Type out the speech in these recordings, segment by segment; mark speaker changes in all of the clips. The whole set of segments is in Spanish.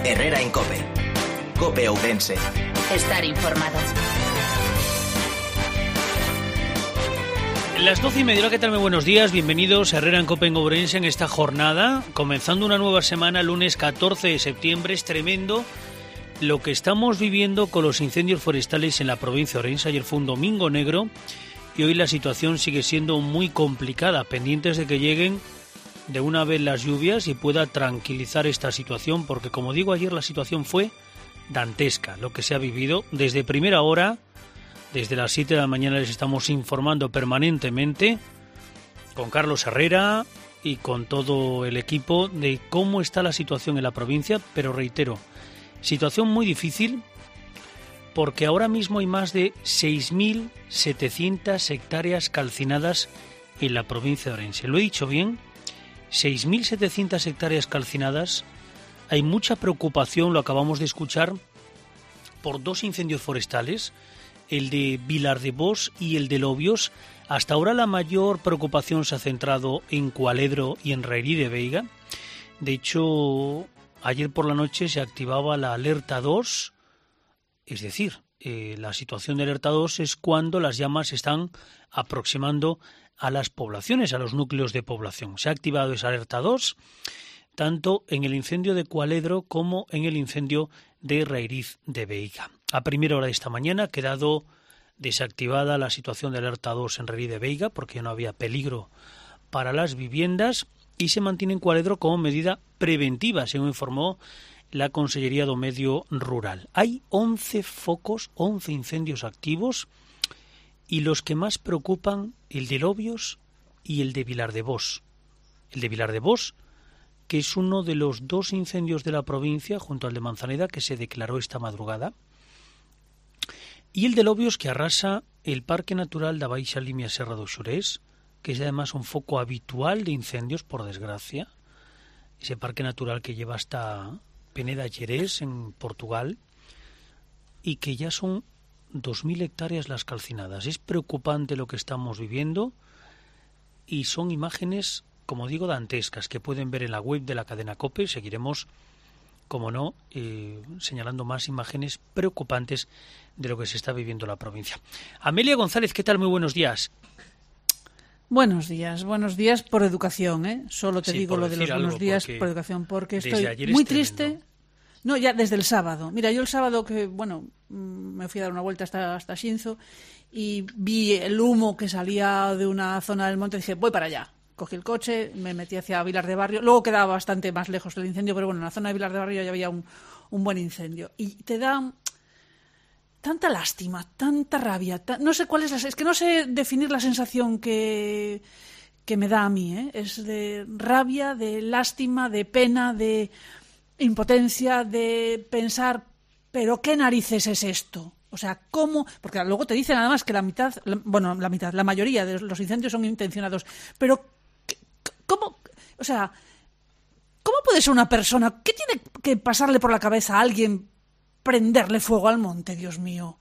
Speaker 1: Herrera en COPE. COPE Ourense.
Speaker 2: Estar informado.
Speaker 3: Las 12:30, ¿qué tal? Muy buenos días, bienvenidos a Herrera en COPE en Ourense en esta jornada, comenzando una nueva semana, lunes 14 de septiembre. Es tremendo lo que estamos viviendo con los incendios forestales en la provincia de Ourense. Ayer fue un domingo negro y hoy la situación sigue siendo muy complicada, pendientes de que lleguen de una vez las lluvias y pueda tranquilizar esta situación, porque como digo, ayer la situación fue dantesca, lo que se ha vivido desde primera hora. Desde las 7 de la mañana les estamos informando permanentemente con Carlos Herrera y con todo el equipo de cómo está la situación en la provincia, pero reitero, situación muy difícil porque ahora mismo hay más de 6.700 hectáreas calcinadas en la provincia de Ourense. ¿Lo he dicho bien? 6.700 hectáreas calcinadas. Hay mucha preocupación, lo acabamos de escuchar, por dos incendios forestales, el de Vilardebós y el de Lobios. Hasta ahora la mayor preocupación se ha centrado en Cualedro y en Rairí de Veiga. De hecho, ayer por la noche se activaba la alerta 2, es decir, la situación de alerta 2 es cuando las llamas se están aproximando a las poblaciones, a los núcleos de población. Se ha activado esa alerta 2, tanto en el incendio de Cualedro como en el incendio de Rairí de Veiga. A primera hora de esta mañana ha quedado desactivada la situación de alerta 2 en Rairí de Veiga porque ya no había peligro para las viviendas y se mantiene en Cualedro como medida preventiva, según informó la Consellería do Medio Rural. Hay 11 focos, 11 incendios activos y los que más preocupan, el de Lobios y el de Vilardebós. El de Vilardebós, que es uno de los dos incendios de la provincia, junto al de Manzaneda, que se declaró esta madrugada, y el de Lobios, que arrasa el Parque Natural da Baixa Limia Serra do Xurés, que es además un foco habitual de incendios, por desgracia, ese parque natural que lleva hasta Peneda Gerês, en Portugal, y que ya son 2.000 hectáreas las calcinadas. Es preocupante lo que estamos viviendo y son imágenes, como digo, dantescas, que pueden ver en la web de la cadena COPE. Seguiremos, como no, señalando más imágenes preocupantes de lo que se está viviendo en la provincia. Amelia González, ¿qué tal? Muy buenos días.
Speaker 4: Buenos días por educación, ¿eh? Solo te digo lo de los buenos días por educación, porque estoy muy triste. No, ya desde el sábado. Mira, yo el sábado me fui a dar una vuelta hasta Xinzo y vi el humo que salía de una zona del monte y dije, voy para allá. Cogí el coche, me metí hacia Vilar de Barrio. Luego quedaba bastante más lejos el incendio, pero bueno, en la zona de Vilar de Barrio ya había un buen incendio. Y te da tanta lástima, tanta rabia. No sé cuál es que no sé definir la sensación que me da a mí, ¿eh? Es de rabia, de lástima, de pena, de impotencia, de pensar, ¿pero qué narices es esto? O sea, ¿cómo? Porque luego te dicen además que la mayoría de los incendios son intencionados. Pero, ¿cómo? O sea, ¿cómo puede ser una persona? ¿Qué tiene que pasarle por la cabeza a alguien prenderle fuego al monte, Dios mío?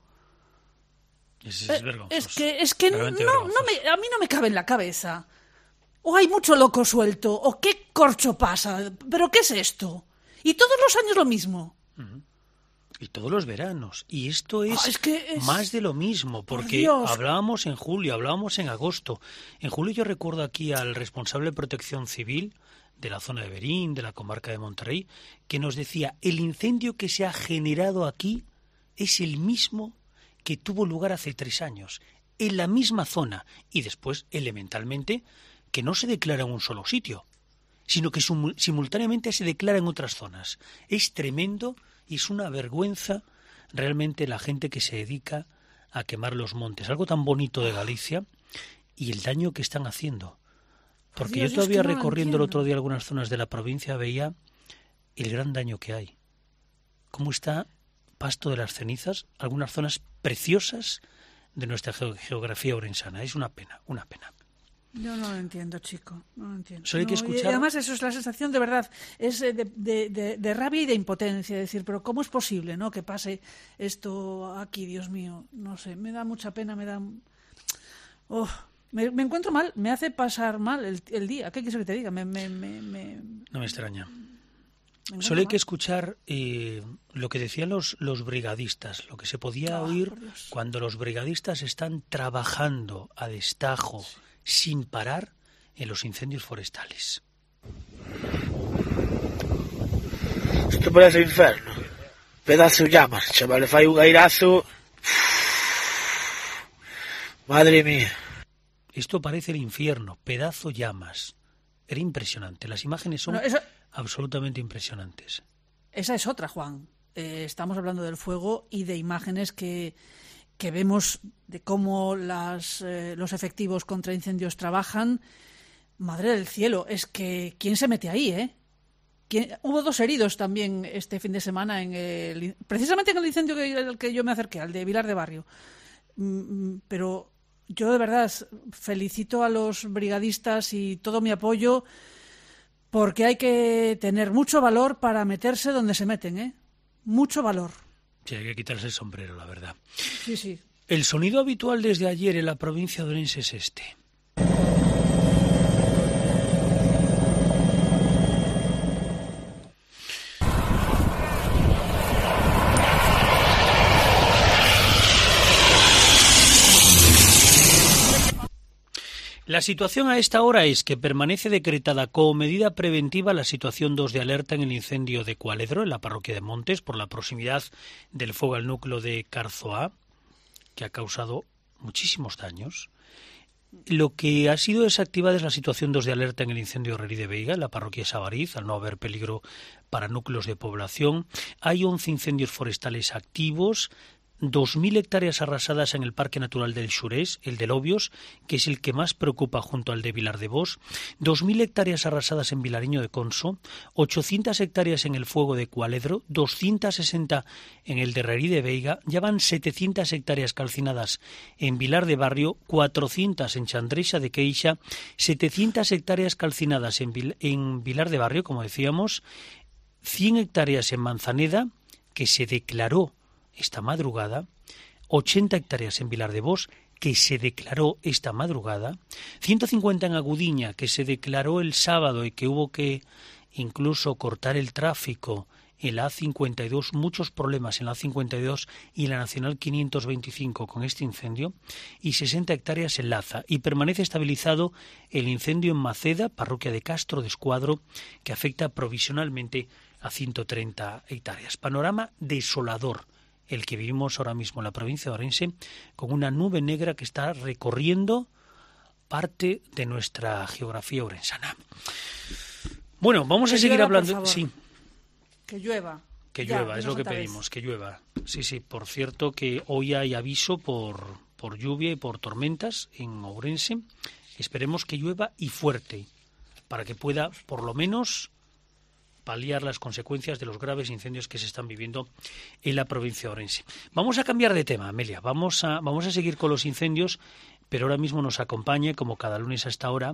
Speaker 3: Es vergonzoso.
Speaker 4: Es que a mí no me cabe en la cabeza. O hay mucho loco suelto, o qué corcho pasa. ¿Pero qué es esto? Y todos los años lo mismo. Uh-huh.
Speaker 3: Y todos los veranos. Y esto es más de lo mismo, porque hablábamos en julio, hablábamos en agosto. En julio yo recuerdo aquí al responsable de Protección Civil de la zona de Berín, de la comarca de Monterrey, que nos decía, el incendio que se ha generado aquí es el mismo que tuvo lugar hace 3 años, en la misma zona, y después, elementalmente, que no se declara en un solo sitio, sino que simultáneamente se declara en otras zonas. Es tremendo y es una vergüenza realmente la gente que se dedica a quemar los montes, algo tan bonito de Galicia, y el daño que están haciendo. Porque yo todavía recorriendo el otro día algunas zonas de la provincia veía el gran daño que hay. Cómo está Pasto de las Cenizas, algunas zonas preciosas de nuestra geografía orensana. Es una pena, una pena.
Speaker 4: Yo no lo entiendo, chico, no lo entiendo.
Speaker 3: Solo hay que escuchar.
Speaker 4: Y además eso es la sensación de verdad, es de rabia y de impotencia, decir, pero ¿cómo es posible, no, que pase esto aquí, Dios mío? No sé, me da mucha pena, me encuentro mal, me hace pasar mal el día. ¿Qué quieres que te diga?
Speaker 3: No me extraña. Solo hay que escuchar lo que decían los brigadistas, lo que se podía oír cuando los brigadistas están trabajando a destajo, sin parar, en los incendios forestales.
Speaker 5: Isto parece un inferno. Pedazo de llamas, chaval, le fai un airazo. Madre mía.
Speaker 3: Esto parece el infierno, pedazo llamas. Era impresionante, las imágenes son absolutamente impresionantes.
Speaker 4: Esa es otra, Juan. Estamos hablando del fuego y de imágenes que vemos de cómo los efectivos contra incendios trabajan. Madre del cielo, es que ¿quién se mete ahí, Hubo 2 heridos también este fin de semana precisamente en el incendio al que yo me acerqué, al de Vilar de Barrio. Pero yo de verdad felicito a los brigadistas y todo mi apoyo, porque hay que tener mucho valor para meterse donde se meten, mucho valor.
Speaker 3: Sí, hay que quitarse el sombrero, la verdad.
Speaker 4: Sí, sí.
Speaker 3: El sonido habitual desde ayer en la provincia de Orense es este. La situación a esta hora es que permanece decretada como medida preventiva la situación 2 de alerta en el incendio de Cualedro, en la parroquia de Montes, por la proximidad del fuego al núcleo de Carzoá, que ha causado muchísimos daños. Lo que ha sido desactivada es la situación 2 de alerta en el incendio de Rerí de Veiga, en la parroquia de Savariz, al no haber peligro para núcleos de población. Hay 11 incendios forestales activos, 2.000 hectáreas arrasadas en el Parque Natural del Xurés, el de Lobios, que es el que más preocupa junto al de Vilar de Bos, 2.000 hectáreas arrasadas en Vilariño de Conso, 800 hectáreas en el fuego de Cualedro, 260 en el de Rerí de Veiga, ya van 700 hectáreas calcinadas en Vilar de Barrio, 400 en Chandreixa de Queixa, 700 hectáreas calcinadas en Vilar de Barrio, como decíamos, 100 hectáreas en Manzaneda, que se declaró esta madrugada, 80 hectáreas en Vilar de Bos, que se declaró esta madrugada, 150 en Agudiña, que se declaró el sábado y que hubo que incluso cortar el tráfico en la A52, muchos problemas en la A52 y en la Nacional 525 con este incendio, y 60 hectáreas en Laza. Y permanece estabilizado el incendio en Maceda, parroquia de Castro de Escuadro, que afecta provisionalmente a 130 hectáreas. Panorama desolador el que vivimos ahora mismo en la provincia de Orense, con una nube negra que está recorriendo parte de nuestra geografía orensana. Bueno, vamos a seguir hablando. Sí.
Speaker 4: Que llueva.
Speaker 3: Que llueva, es lo que pedimos, que llueva. Sí, por cierto que hoy hay aviso por lluvia y por tormentas en Ourense. Esperemos que llueva y fuerte, para que pueda, por lo menos, paliar las consecuencias de los graves incendios que se están viviendo en la provincia de Orense. Vamos a cambiar de tema, Amelia. Vamos a seguir con los incendios, pero ahora mismo nos acompaña, como cada lunes a esta hora,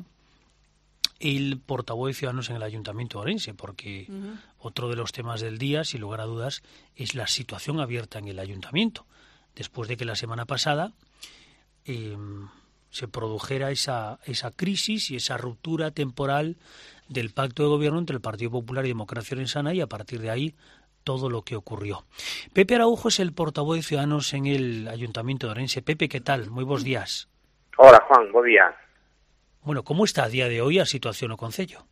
Speaker 3: el portavoz de Ciudadanos en el Ayuntamiento de Orense, porque otro de los temas del día, sin lugar a dudas, es la situación abierta en el Ayuntamiento, después de que la semana pasada se produjera esa crisis y esa ruptura temporal del pacto de gobierno entre el Partido Popular y Democracia Orensana, y a partir de ahí todo lo que ocurrió. Pepe Araujo es el portavoz de Ciudadanos en el Ayuntamiento de Orense. Pepe, ¿qué tal? Muy buenos días.
Speaker 6: Hola, Juan, buen día.
Speaker 3: Bueno, como está a día de hoy a situación o concello?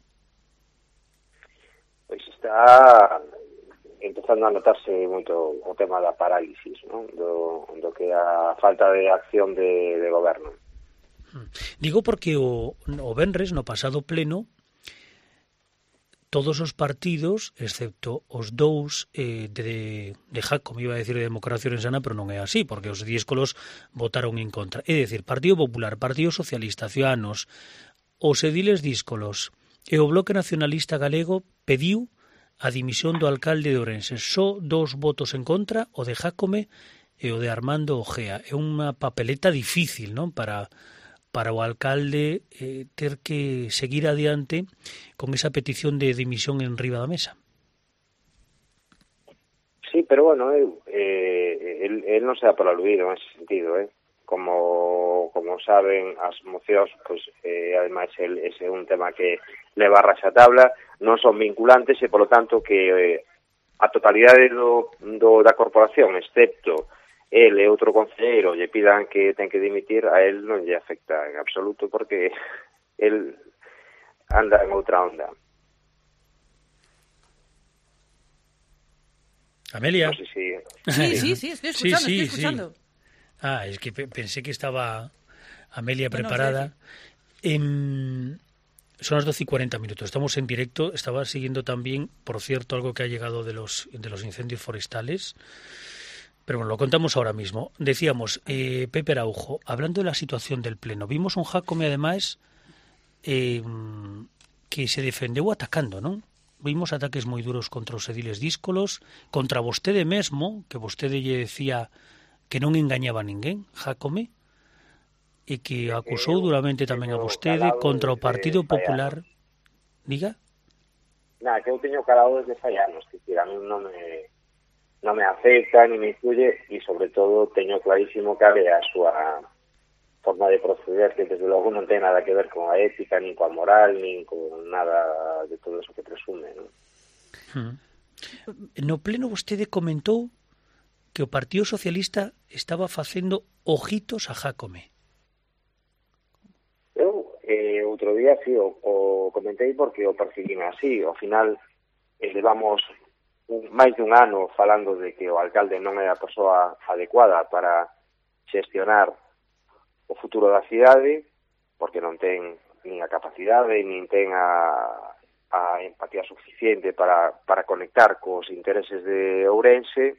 Speaker 6: Pois está empezando a notarse moito o tema da parálisis, non? Do que a falta de acción de goberno.
Speaker 3: Digo porque o venres, no pasado pleno, todos os partidos, excepto os dous de Jácome, iba a decir de Democracia Orensana, pero non é así, porque os 10 colos votaron en contra. É dicir, Partido Popular, Partido Socialista, Ciudadanos, os ediles díscolos e o Bloque Nacionalista Galego pediu a dimisión do alcalde de Ourense. Só 2 votos en contra, o de Jácome e o de Armando Ojea. É unha papeleta difícil, non, para o alcalde ter que seguir adiante con esa petición de dimisión en riba da mesa.
Speaker 6: Sí, pero bueno, él non se dá por aludido en ese sentido, como saben, as mocións, pois, ademais, ese é un tema que leva a raxatabla, non son vinculantes e, polo tanto, que a totalidade da corporación, excepto el e outro concelleiro, lle pidan que ten que dimitir, a él non lle afecta en absoluto, porque el anda en outra onda.
Speaker 3: Amelia.
Speaker 6: No sé si...
Speaker 4: Sí, estoy escuchando.
Speaker 3: Ah, es que pensé que estaba Amelia preparada. Son las 12:40. Estamos en directo. Estaba siguiendo también, por cierto, algo que ha llegado de los incendios forestales. Pero bueno, lo contamos ahora mismo. Decíamos, Pepe Araujo, hablando de la situación del Pleno, vimos un Jácome, además, que se defendeu atacando, non? Vimos ataques moi duros contra os ediles díscolos, contra vostede mesmo, que vostede lle decía que non engañaba a ninguén, Jácome, e que acusou duramente tamén a vostede contra o Partido Popular. Diga?
Speaker 6: Nada, que eu teño calado desde fai anos, que a mí non me afecta, ni me influye, e sobre todo teño clarísimo que a súa forma de proceder, que desde logo non ten nada que ver con a ética, nin coa moral, nin con nada de todo eso que presume, non?
Speaker 3: No Pleno vostede comentou que o Partido Socialista estaba facendo ojitos a Jácome.
Speaker 6: Eu, outro día, sí, o comentei porque o percibín así. Ao final, levamos máis de un ano falando de que o alcalde non é a persoa adecuada para xestionar o futuro da cidade, porque non ten nin a capacidade, nin ten a empatía suficiente para conectar cos intereses de Ourense,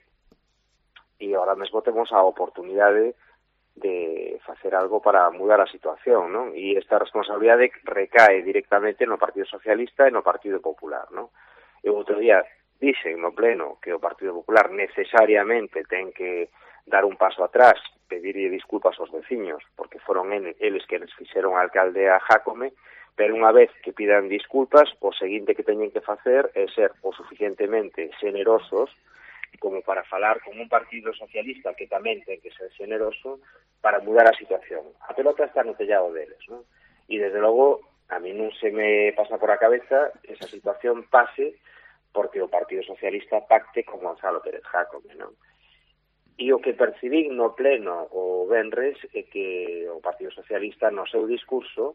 Speaker 6: e ahora mesmo temos a oportunidade de facer algo para mudar a situación, non? E esta responsabilidade recae directamente no Partido Socialista e no Partido Popular, non? E outro día dixen no Pleno que o Partido Popular necesariamente ten que dar un paso atrás, pedirlle disculpas aos veciños, porque foron eles que les fixeron alcalde a Jácome, pero unha vez que pidan disculpas, o seguinte que teñen que facer é ser o suficientemente xenerosos como para falar con un Partido Socialista que tamén ten que ser xeneroso para mudar a situación. A pelota está no tellado deles, non? E desde logo, a mí non se me pasa por a cabeza que esa situación pase porque o Partido Socialista pacte con Gonzalo Pérez Jácome, non? E o que percibín no Pleno o venres é que o Partido Socialista no seu discurso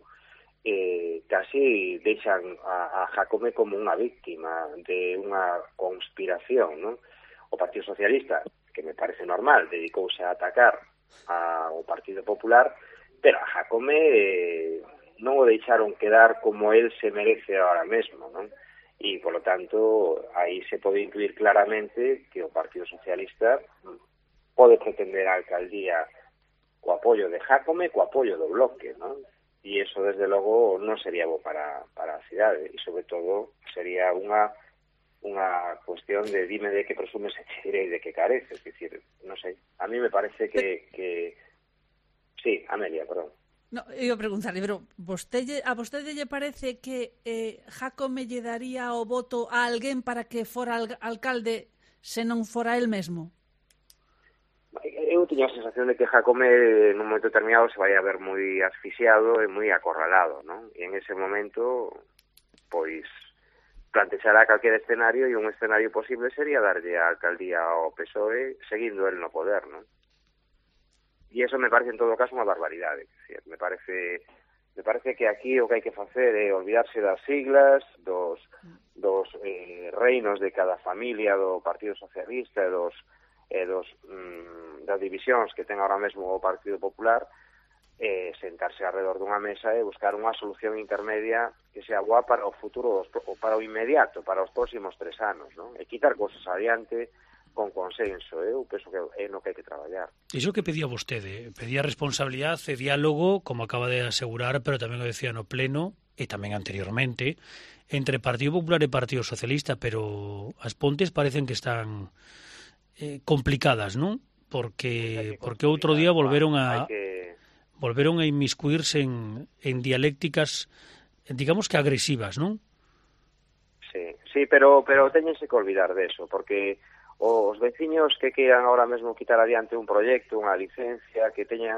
Speaker 6: casi deixan a Jácome como unha víctima de unha conspiración, non? O Partido Socialista, que me parece normal, dedicouse a atacar ao Partido Popular, pero a Jácome non o deixaron quedar como él se merece ahora mesmo, non? E, polo tanto, aí se pode incluir claramente que o Partido Socialista pode pretender a alcaldía co apoio de Jácome, co apoio do Bloque, non? E iso, desde logo, non sería bo para a cidade, e, sobre todo, sería unha cuestión de dime de que presumes e te direi de que careces, é dicir, non sei, a mí me parece que... Sí, Amelia, perdón.
Speaker 4: No, eu preguntarle, pero a vostede lle parece que Jácome lle daría o voto a alguén para que fora alcalde se non fora el mesmo?
Speaker 6: Eu teño a sensación de que Jácome nun momento determinado se vai a ver moi asfixiado e moi acorralado, non? E en ese momento, pois, plantexará calquer escenario, e un escenario posible sería darlle a alcaldía ao PSOE seguindo el no poder, non? E iso me parece en todo caso unha barbaridade. Me parece que aquí o que hai que facer é olvidarse das siglas, dos reinos de cada familia do Partido Socialista e das divisións que ten ahora mesmo o Partido Popular, sentarse alrededor dunha mesa e buscar unha solución intermedia que sea boa para o futuro, para o inmediato, para os próximos 3 anos, non? E quitar cosas adiante con consenso, eu penso que é no que hai que traballar.
Speaker 3: Iso que pedía vostede, pedía responsabilidade e diálogo, como acaba de asegurar, pero tamén o decía no Pleno, e tamén anteriormente, entre Partido Popular e Partido Socialista, pero as pontes parecen que están complicadas, non? Porque outro día volveron a inmiscuirse en dialécticas, digamos que agresivas, non?
Speaker 6: Sí, pero teñense que olvidar de eso, porque os veciños que queiran ahora mesmo quitar adiante un proxecto, unha licencia, que teñan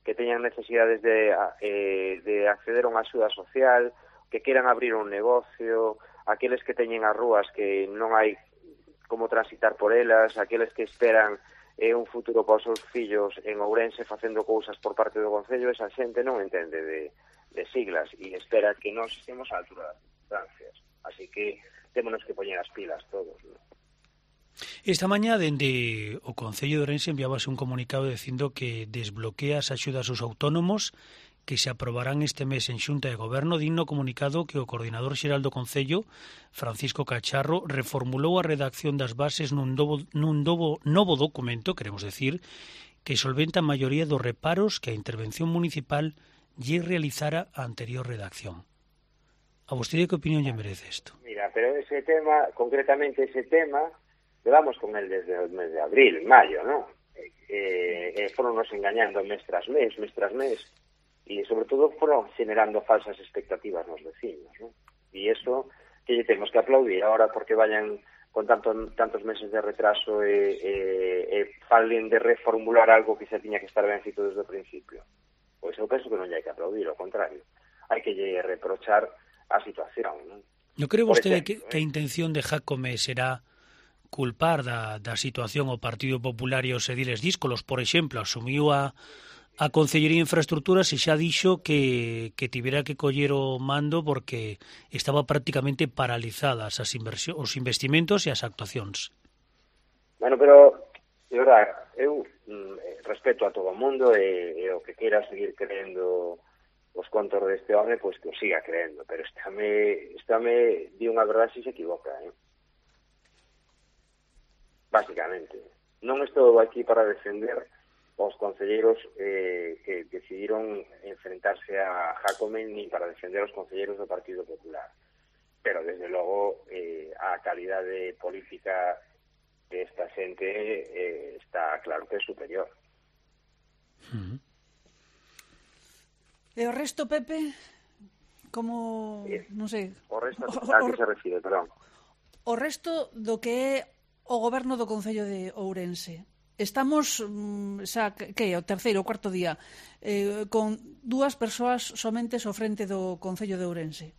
Speaker 6: que teñan necesidades de acceder a unha axuda social, que queran abrir un negocio, aqueles que teñen as rúas que non hai como transitar por elas, aqueles que esperan un futuro para os seus fillos en Ourense facendo cousas por parte do Concello, esa xente non entende de siglas e espera que nós estemos á altura das circunstancias. Así que témonos que poñer as pilas todos, non?
Speaker 3: Esta mañá, dende o Concello de Ourense, enviábase un comunicado dicindo que desbloquea as axudas aos autónomos que se aprobarán este mes en Xunta de Goberno. Digno comunicado que o coordinador xeral do Concello, Francisco Cacharro, reformulou a redacción das bases nun novo documento, queremos decir, que solventa a maioría dos reparos que a intervención municipal lle realizara a anterior redacción. A vostede que opinión lle merece isto?
Speaker 6: Mira, pero ese tema, concretamente ese tema, llevamos con él desde el mes de abril, mayo, ¿no? Fueron nos engañando mes tras mes, y sobre todo fueron generando falsas expectativas nos vecinos, ¿no? Y eso que lle temos que aplaudir ahora porque vayan con tantos meses de retraso falen de reformular algo que se tiña que estar ben feito desde o principio. Pois eu penso que non lle hai que aplaudir, ao contrario. Hai que lle reprochar a situación, ¿no?
Speaker 3: Non cree vostede que a intención de Jácome será culpar da situación o Partido Popular e os ediles díscolos? Por exemplo, asumiu a Concellería de Infraestructuras e xa dixo que tivera que coller o mando porque estaba prácticamente paralizadas os investimentos e as actuacións.
Speaker 6: Bueno, pero de verdade, eu respeto a todo o mundo e o que queira seguir creendo os contos deste home, pois que o siga creendo, pero este home di unha verdade se equivoca, Básicamente. Non estou aquí para defender os concelleiros que decidiron enfrentarse a Jácome ni para defender os concelleiros do Partido Popular. Pero, desde logo, a calidade política de esta xente está claro que é superior.
Speaker 4: E o resto, Pepe, como, non sei...
Speaker 6: O resto, a que se refire, perdón?
Speaker 4: O resto do que é o goberno do Concello de Ourense. Estamos, xa, que é o terceiro ou cuarto día, con 2 persoas somente ao frente do Concello de Ourense.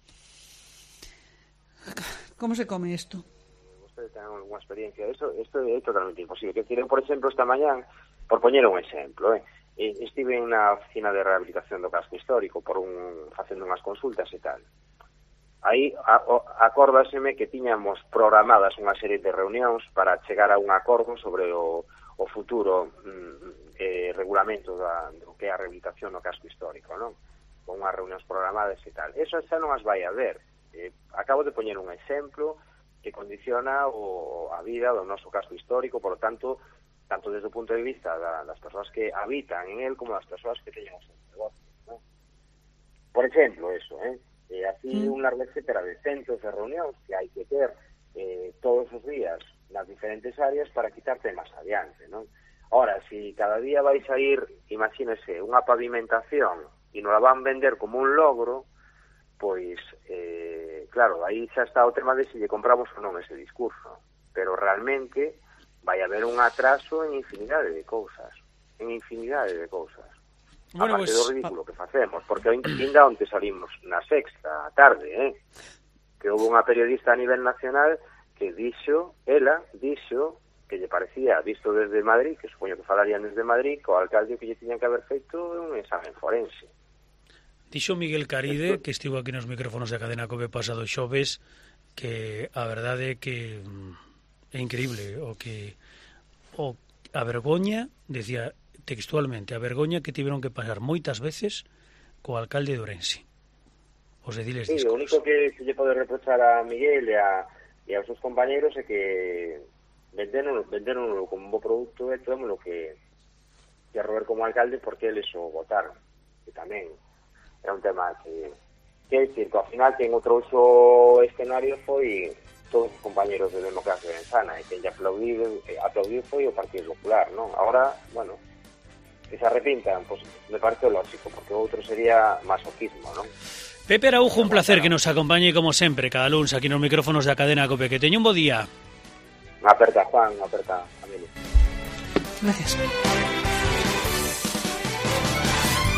Speaker 4: Como se come isto?
Speaker 6: Vostede ten alguna experiencia de eso? Isto é totalmente imposible. Que decir, por exemplo, esta mañán, por poñer un exemplo, estive na oficina de rehabilitación do casco histórico facendo unhas consultas e tal. Aí acórdaseme que tiñamos programadas unha serie de reunións para chegar a un acordo sobre o futuro regulamento do que é a rehabilitación no casco histórico, non? Con unhas reunións programadas e tal. Eso xa non as vai a ver. Acabo de poñer un exemplo que condiciona a vida do noso casco histórico, por lo tanto desde o punto de vista das persoas que habitan en él como das persoas que teñen os seus negocios, non? Por exemplo, eso, así unha etcétera de centros de reunións que hai que ter todos os días nas diferentes áreas para quitar temas adiante, non? Ahora, si cada día vais a ir, imagínese, unha pavimentación e nos la van vender como un logro, pois, claro, aí xa está o tema de se lle compramos ou non ese discurso, pero realmente vai haber un atraso en infinidade de cousas, Bueno, aparte do ridículo que facemos, porque ainda onte salimos na Sexta tarde, que houve unha periodista a nivel nacional que ela dixo que lle parecía, visto desde Madrid, que supoño que falarían desde Madrid, que o alcalde que lle tiñan que haber feito un examen forense.
Speaker 3: Dixo Miguel Caride, que estivo aquí nos micrófonos da Cadena COPE pasado xoves, que a verdade é que é increíble a vergoña, decía textualmente, a vergoña que tiveron que pasar moitas veces co alcalde de Ourense. Os ediles
Speaker 6: díscolos. O único que se lle pode reprochar a Miguel e aos seus compañeros é que venderonlo como un bo produto e tomémolo que a Robert como alcalde porque eles o votaron, que tamén é un tema que quer dicir que ao final quen outro escenario foi todos os compañeros de Democracia Venzana e quen lle aplaudiu foi o Partido Popular, non? Agora, bueno, que se arrepintan, pues me parece lógico, porque outro sería masoquismo, non?
Speaker 3: Pepe Araujo, un placer que nos acompañe como sempre cada luns aquí nos micrófonos da Cadena COPE. Que teña un bo día.
Speaker 6: Aperta, Juan, aperta, Emilio.
Speaker 4: Gracias.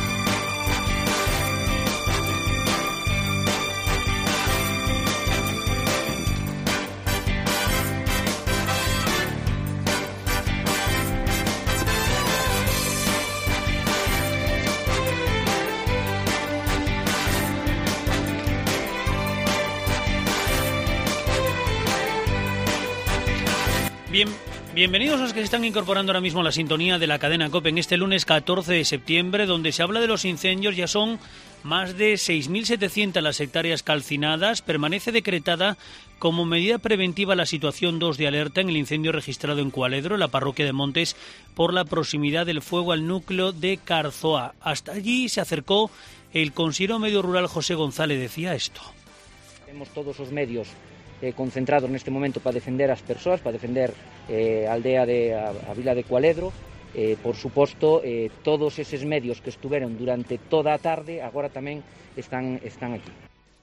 Speaker 3: Bienvenidos a los que se están incorporando ahora mismo a la sintonía de la cadena COPE en este lunes 14 de septiembre, donde se habla de los incendios. Ya son más de 6.700 las hectáreas calcinadas. Permanece decretada como medida preventiva la situación 2 de alerta en el incendio registrado en Cualedro, en la parroquia de Montes, por la proximidad del fuego al núcleo de Carzoa. Hasta allí se acercó el consejero medio rural José González. Decía esto.
Speaker 7: Temos todos os medios concentrados neste momento para defender as persoas, para defender a aldea a vila de Cualedro. Por suposto, todos eses medios que estuveron durante toda a tarde agora tamén están aquí.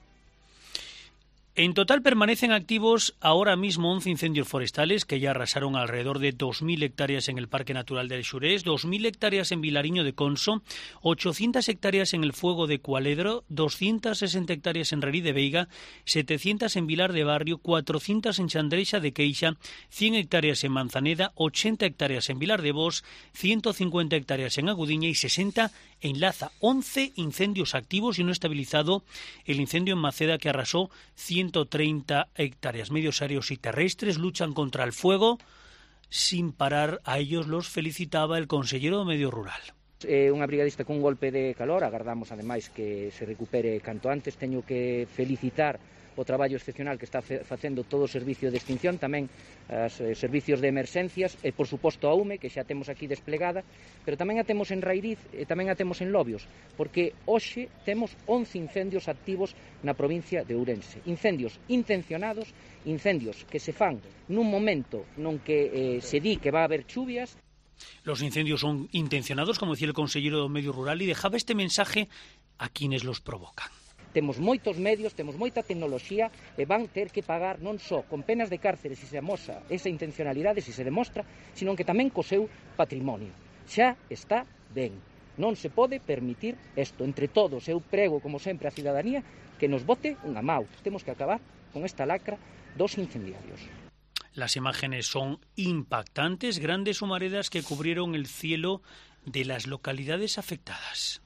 Speaker 3: En total permanecen activos ahora mismo 11 incendios forestales que ya arrasaron alrededor de 2.000 hectáreas en el Parque Natural del Xurés, 2.000 hectáreas en Vilariño de Conso, 800 hectáreas en el Fuego de Cualedro, 260 hectáreas en Rerí de Veiga, 700 en Vilar de Barrio, 400 en Chandreixa de Queixa, 100 hectáreas en Manzaneda, 80 hectáreas en Vilar de Bos, 150 hectáreas en Agudiña y 60 en Laza. 11 incendios activos y no estabilizado el incendio en Maceda, que arrasó 130 hectáreas. Medios aéreos y terrestres luchan contra el fuego sin parar. A ellos los felicitaba el consejero de Medio Rural.
Speaker 7: Unha brigadista con golpe de calor, agardamos ademais que se recupere canto antes. Teño que felicitar o traballo excepcional que está facendo todo o servicio de extinción, tamén os servicios de emerxencias e, por suposto, a UME, que xa temos aquí desplegada, pero tamén a temos en Rairiz e tamén a temos en Lobios, porque hoxe temos 11 incendios activos na provincia de Ourense. Incendios intencionados, incendios que se fan nun momento non que se di que va a haber chuvias.
Speaker 3: Los incendios son intencionados, como decía el consejero do Medio Rural, y dejaba este mensaje a quienes los provocan.
Speaker 7: Temos moitos medios, temos moita tecnoloxía e van ter que pagar non só con penas de cárcere se se amosa esa intencionalidade, se se demostra, sino que tamén co seu patrimonio. Xa está ben. Non se pode permitir isto. Entre todos, eu prego, como sempre, a cidadanía que nos bote unha mau. Temos que acabar con esta lacra dos incendiarios.
Speaker 3: Las imágenes son impactantes, grandes humaredas que cubrieron el cielo de las localidades afectadas.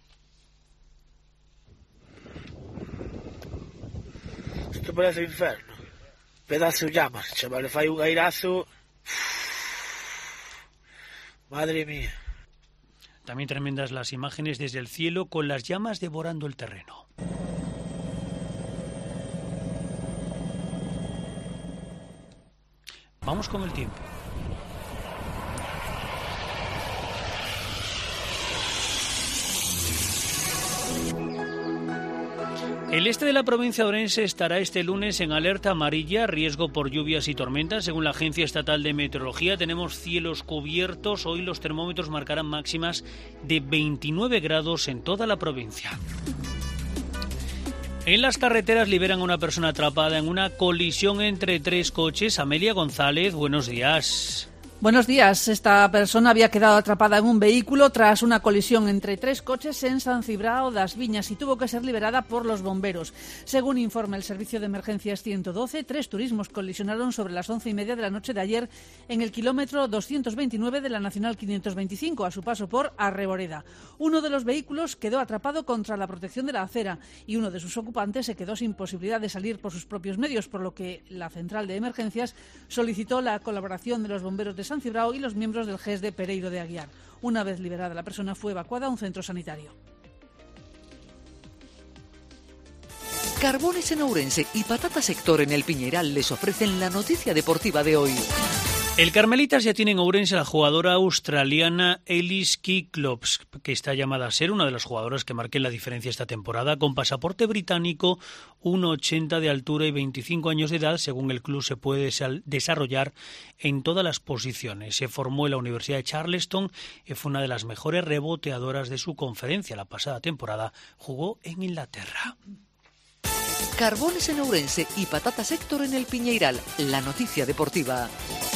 Speaker 5: Isto parece un inferno. Pedazo de llamas, chaval, fai un airazo. Madre mía.
Speaker 3: También tremendas las imágenes desde el cielo con las llamas devorando el terreno. Vamos con el tiempo. El este de la provincia de Ourense estará este lunes en alerta amarilla, riesgo por lluvias y tormentas. Según la Agencia Estatal de Meteorología, tenemos cielos cubiertos. Hoy los termómetros marcarán máximas de 29 grados en toda la provincia. En las carreteras liberan a una persona atrapada en una colisión entre 3 coches. Amelia González, buenos días.
Speaker 4: Buenos días. Esta persona había quedado atrapada en un vehículo tras una colisión entre 3 coches en San Cibrao das Viñas y tuvo que ser liberada por los bomberos. Según informa el Servicio de Emergencias 112, 3 turismos colisionaron sobre las 11:30 de la noche de ayer en el kilómetro 229 de la Nacional 525, a su paso por Arreboreda. Uno de los vehículos quedó atrapado contra la protección de la acera y uno de sus ocupantes se quedó sin posibilidad de salir por sus propios medios, por lo que la Central de Emergencias solicitó la colaboración de los bomberos de San Cibrao y los miembros del GES de Pereiro de Aguiar. Una vez liberada la persona, fue evacuada a un centro sanitario.
Speaker 8: Carbones en Ourense y Patata Sector en el Piñeiral les ofrecen la noticia deportiva de hoy.
Speaker 3: El Carmelitas ya tiene en Ourense a la jugadora australiana Ellis Kyclops, que está llamada a ser una de las jugadoras que marquen la diferencia esta temporada, con pasaporte británico, 1,80 de altura y 25 años de edad. Según el club, se puede desarrollar en todas las posiciones. Se formó en la Universidad de Charleston y fue una de las mejores reboteadoras de su conferencia. La pasada temporada jugó en Inglaterra.
Speaker 8: Carbones en Ourense y Patata Sector en el Piñeiral, la noticia deportiva.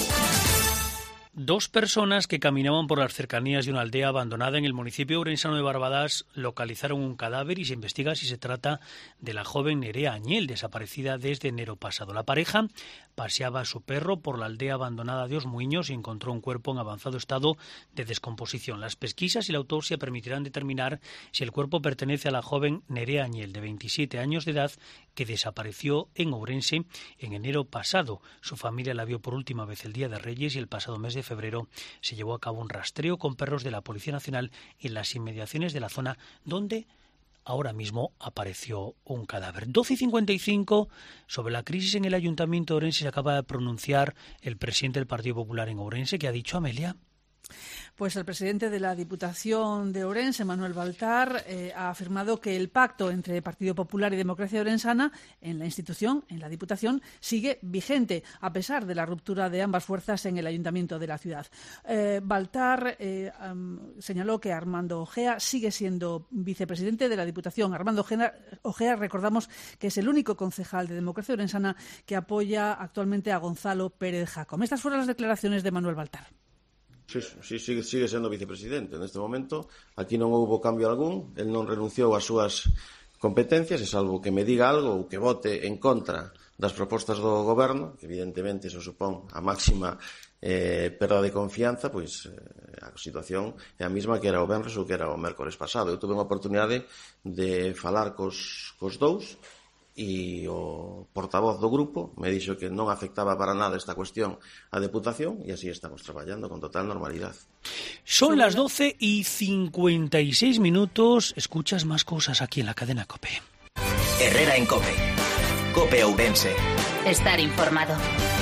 Speaker 3: 2 personas que caminaban por las cercanías de una aldea abandonada en el municipio ourensano de Barbadas localizaron un cadáver y se investiga si se trata de la joven Nerea Añel, desaparecida desde enero pasado. La pareja paseaba a su perro por la aldea abandonada de Os Muiños y encontró un cuerpo en avanzado estado de descomposición. Las pesquisas y la autopsia permitirán determinar si el cuerpo pertenece a la joven Nerea Añel, de 27 años de edad, que desapareció en Ourense en enero pasado. Su familia la vio por última vez el Día de Reyes y el pasado mes de febrero se llevó a cabo un rastreo con perros de la Policía Nacional en las inmediaciones de la zona donde ahora mismo apareció un cadáver. 12:55, sobre la crisis en el Ayuntamiento de Ourense se acaba de pronunciar el presidente del Partido Popular en Ourense. ¿Qué ha dicho, Amelia?
Speaker 4: Pues el presidente de la Diputación de Ourense, Manuel Baltar, ha afirmado que el pacto entre Partido Popular y Democracia Orensana en la institución, en la Diputación, sigue vigente, a pesar de la ruptura de ambas fuerzas en el Ayuntamiento de la ciudad. Baltar señaló que Armando Ojea sigue siendo vicepresidente de la Diputación. Armando Ojea, recordamos que es el único concejal de Democracia Orensana que apoya actualmente a Gonzalo Pérez Jacome. Estas fueron las declaraciones de Manuel Baltar.
Speaker 9: Sí, sigue sendo vicepresidente neste momento. Aquí non houbo cambio algún, el non renunciou ás súas competencias, e salvo que me diga algo ou que vote en contra das propostas do goberno, que evidentemente iso supón a máxima perda de confianza, pois a situación é a mesma que era o venres ou que era o mércores pasado. Eu tuve unha oportunidade de falar cos dous, e o portavoz do grupo me dixo que non afectaba para nada esta cuestión á Deputación, e así estamos traballando con total normalidad.
Speaker 3: Son las 12:56. Escuchas más cosas aquí en la cadena COPE.
Speaker 1: Herrera en COPE. COPE Ourense.
Speaker 2: Estar informado.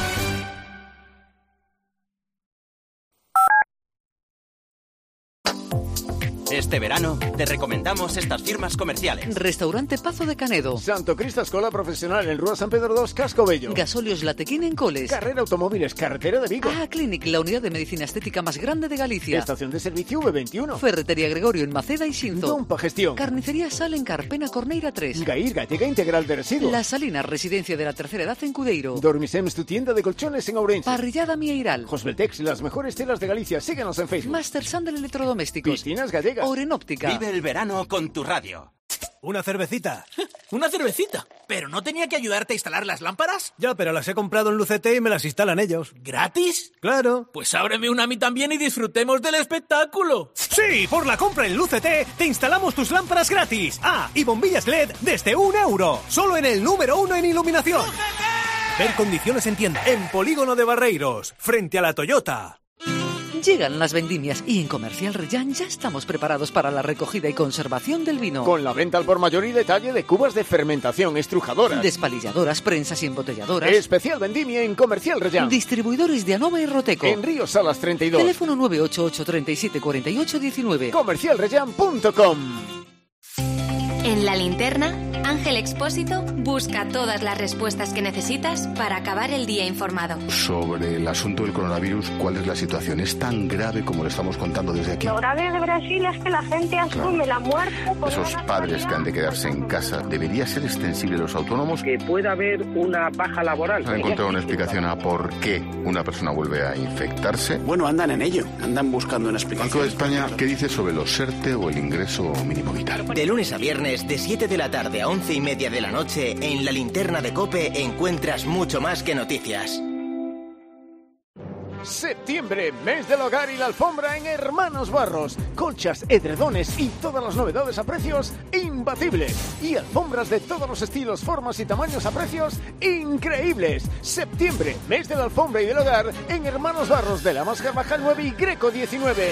Speaker 1: Este verano te recomendamos estas firmas comerciales.
Speaker 8: Restaurante Pazo de Canedo.
Speaker 10: Santo Cristo Escola Profesional en Rúa San Pedro 2, Casco Bello.
Speaker 8: Gasolios Latequín en Coles.
Speaker 10: Carrera Automóviles, Carretera de Vigo.
Speaker 8: Clinic, la unidad de medicina estética más grande de Galicia.
Speaker 10: Estación de servicio V21.
Speaker 8: Ferretería Gregorio en Maceda y Xinzo.
Speaker 10: Dompa Gestión.
Speaker 8: Carnicería Sal en Carpena Corneira 3.
Speaker 10: Gair, Gallega Integral de Residuos.
Speaker 8: La Salinas, residencia de la tercera edad en Cudeiro.
Speaker 10: Dormisems, tu tienda de colchones en Ourense.
Speaker 8: Parrillada Mieiral.
Speaker 10: Josbeltex, las mejores telas de Galicia. Síguenos en Facebook.
Speaker 8: Master Sandel Electrodomésticos.
Speaker 10: Piscinas Gallegas.
Speaker 8: Orenóptica.
Speaker 1: Vive el verano con tu radio.
Speaker 11: Una cervecita.
Speaker 12: ¿Una cervecita? ¿Pero no tenía que ayudarte a instalar las lámparas?
Speaker 11: Ya, pero las he comprado en Lucete y me las instalan ellos.
Speaker 12: ¿Gratis?
Speaker 11: Claro.
Speaker 12: Pues ábreme una a mí también y disfrutemos del espectáculo.
Speaker 11: Sí, por la compra en Lucete te instalamos tus lámparas gratis. Y bombillas LED desde €1. Solo en el número 1 en iluminación. ¡Lucete! Ver condiciones en tienda. En Polígono de Barreiros, frente a la Toyota.
Speaker 8: Llegan las vendimias y en Comercial Rellán ya estamos preparados para la recogida y conservación del vino.
Speaker 10: Con la venta al por mayor y detalle de cubas de fermentación, estrujadoras,
Speaker 8: despalilladoras, prensas y embotelladoras.
Speaker 10: Especial vendimia en Comercial Rellán.
Speaker 8: Distribuidores de Anova y Roteco.
Speaker 10: En Río Salas 32.
Speaker 8: Teléfono 988 37 48 19.
Speaker 10: Comercialrellán.com.
Speaker 13: En La Linterna, Ángel Expósito busca todas las respuestas que necesitas para acabar el día informado.
Speaker 14: Sobre el asunto del coronavirus, ¿cuál es la situación? ¿Es tan grave como lo estamos contando desde aquí?
Speaker 15: Lo grave de Brasil es que la gente asume la muerte.
Speaker 14: Esos padres que han de quedarse en casa, ¿debería ser extensible a los autónomos?
Speaker 16: Que pueda haber una baja laboral.
Speaker 14: ¿Han encontrado una explicación a por qué una persona vuelve a infectarse?
Speaker 17: Bueno, andan en ello, andan buscando una explicación.
Speaker 14: Banco de España, ¿qué dice sobre los ERTE o el ingreso mínimo vital?
Speaker 1: De lunes a viernes, de 7 de la tarde a 11:30 de la noche, en La Linterna de COPE encuentras mucho más que noticias.
Speaker 10: Septiembre, mes del hogar y la alfombra en Hermanos Barros. Colchas, edredones y todas las novedades a precios imbatibles. Y alfombras de todos los estilos, formas y tamaños a precios increíbles. Septiembre, mes de la alfombra y del hogar en Hermanos Barros de la Más Carvajal 9 y Greco 19.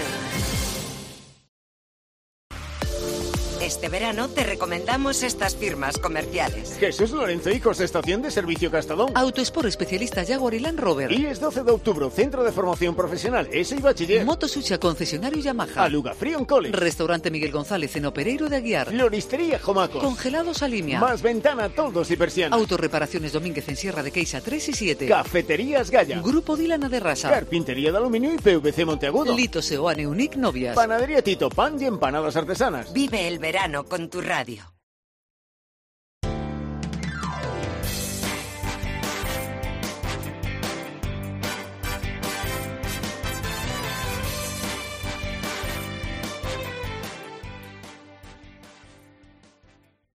Speaker 18: Este verano te recomendamos estas firmas comerciales.
Speaker 10: Jesús Lorenzo Hijos, Estación de Servicio Castadón.
Speaker 8: Autosport especialista Jaguar y Land Rover.
Speaker 10: IES 12 de octubre, Centro de Formación Profesional, ESE y Bachiller.
Speaker 8: Motosucha, concesionario Yamaha.
Speaker 10: Aluga Frion College.
Speaker 8: Restaurante Miguel González en Opereiro de Aguiar.
Speaker 10: Floristería Jomacos.
Speaker 8: Congelados Alimia.
Speaker 10: Más ventana, toldos y persianas.
Speaker 8: Autorreparaciones Domínguez en Sierra de Queixa 3 y 7.
Speaker 10: Cafeterías Gaya.
Speaker 8: Grupo Dilana de Rasa.
Speaker 10: Carpintería de Aluminio y PVC Monteagudo.
Speaker 8: Lito Seoane Unique Novias.
Speaker 10: Panadería Tito, pan y empanadas artesanas.
Speaker 18: Vive el verano con tu radio.